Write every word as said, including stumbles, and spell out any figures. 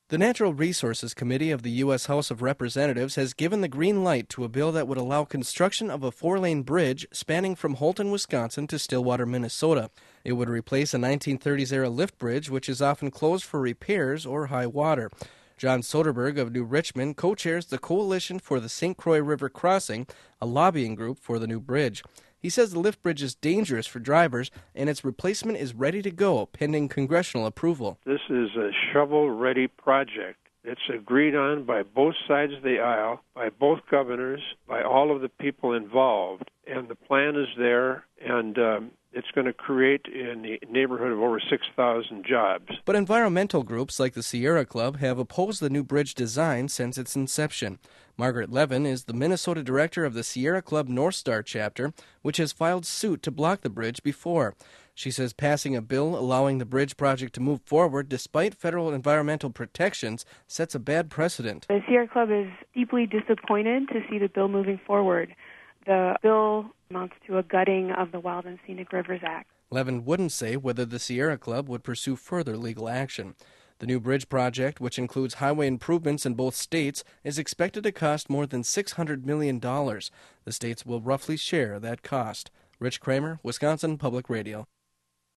The Natural Resources Committee of the U S House of Representatives has given the green light to a bill that would allow construction of a four-lane bridge spanning from Houlton, Wisconsin to Stillwater, Minnesota. It would replace a nineteen thirties-era lift bridge, which is often closed for repairs or high water. John Soderberg of New Richmond co-chairs the Coalition for the Saint Croix River Crossing, a lobbying group for the new bridge. He says the lift bridge is dangerous for drivers and its replacement is ready to go, pending congressional approval. This is a shovel-ready project. It's agreed on by both sides of the aisle, by both governors, by all of the people involved, and the plan is there, and um, it's going to create in the neighborhood of over six thousand jobs. But environmental groups like the Sierra Club have opposed the new bridge design since its inception. Margaret Levin is the Minnesota director of the Sierra Club North Star chapter, which has filed suit to block the bridge before. She says passing a bill allowing the bridge project to move forward despite federal environmental protections sets a bad precedent. The Sierra Club is deeply disappointed to see the bill moving forward. The bill amounts to a gutting of the Wild and Scenic Rivers Act. Levin wouldn't say whether the Sierra Club would pursue further legal action. The new bridge project, which includes highway improvements in both states, is expected to cost more than six hundred million dollars. The states will roughly share that cost. Rich Kramer, Wisconsin Public Radio.